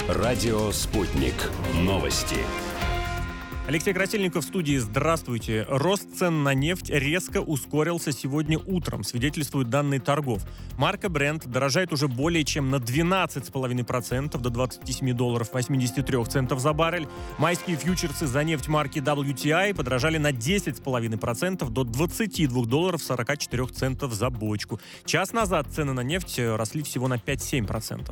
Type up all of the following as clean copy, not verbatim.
Радио «Спутник». Новости. Алексей Красильников в студии. Здравствуйте. Рост цен на нефть резко ускорился сегодня утром, свидетельствуют данные торгов. Марка Brent дорожает уже более чем на 12,5% до $27.83 за баррель. Майские фьючерсы за нефть марки WTI подорожали на 10,5% до $22.44 за бочку. Час назад цены на нефть росли всего на 5-7%.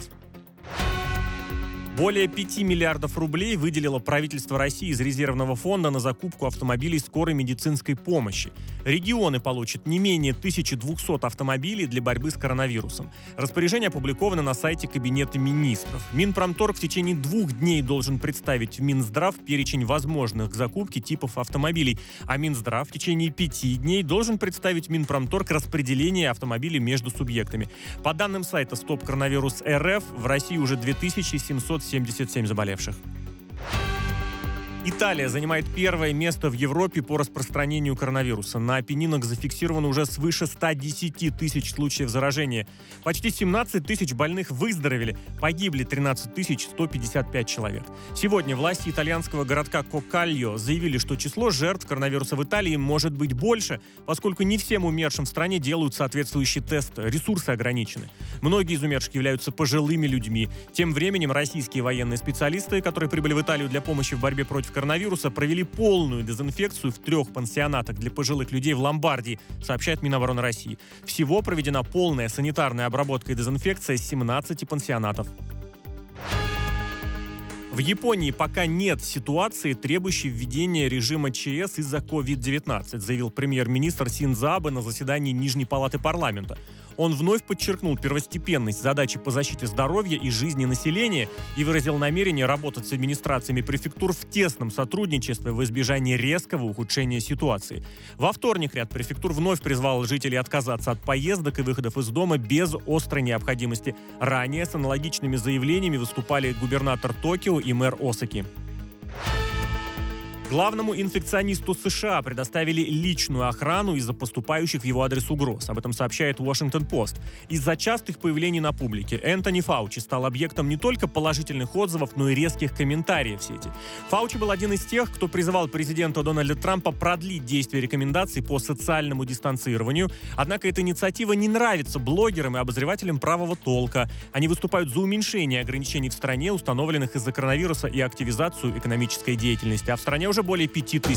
Более 5 миллиардов рублей выделило правительство России из резервного фонда на закупку автомобилей скорой медицинской помощи. Регионы получат не менее 1200 автомобилей для борьбы с коронавирусом. Распоряжение опубликовано на сайте Кабинета министров. Минпромторг в течение 2 дней должен представить в Минздрав перечень возможных к закупке типов автомобилей, а Минздрав в течение 5 дней должен представить в Минпромторг распределение автомобилей между субъектами. По данным сайта Стоп Коронавирус РФ, в России уже 2777 заболевших. Италия занимает первое место в Европе по распространению коронавируса. На Апеннинах зафиксировано уже свыше 110 тысяч случаев заражения. Почти 17 тысяч больных выздоровели, погибли 13 155 человек. Сегодня власти итальянского городка Коккальо заявили, что число жертв коронавируса в Италии может быть больше, поскольку не всем умершим в стране делают соответствующий тест, ресурсы ограничены. Многие из умерших являются пожилыми людьми. Тем временем российские военные специалисты, которые прибыли в Италию для помощи в борьбе против коронавируса, провели полную дезинфекцию в 3 пансионатах для пожилых людей в Ломбардии, сообщает Минобороны России. Всего проведена полная санитарная обработка и дезинфекция 17 пансионатов. В Японии пока нет ситуации, требующей введения режима ЧС из-за COVID-19, заявил премьер-министр Синдзо Абэ на заседании Нижней палаты парламента. Он вновь подчеркнул первостепенность задачи по защите здоровья и жизни населения и выразил намерение работать с администрациями префектур в тесном сотрудничестве в избежании резкого ухудшения ситуации. Во вторник ряд префектур вновь призвал жителей отказаться от поездок и выходов из дома без острой необходимости. Ранее с аналогичными заявлениями выступали губернатор Токио и мэр Осаки. Главному инфекционисту США предоставили личную охрану из-за поступающих в его адрес угроз. Об этом сообщает Washington Post. Из-за частых появлений на публике Энтони Фаучи стал объектом не только положительных отзывов, но и резких комментариев в сети. Фаучи был один из тех, кто призывал президента Дональда Трампа продлить действие рекомендаций по социальному дистанцированию. Однако эта инициатива не нравится блогерам и обозревателям правого толка. Они выступают за уменьшение ограничений в стране, установленных из-за коронавируса, и активизацию экономической деятельности. А в стране уже более 5 тысяч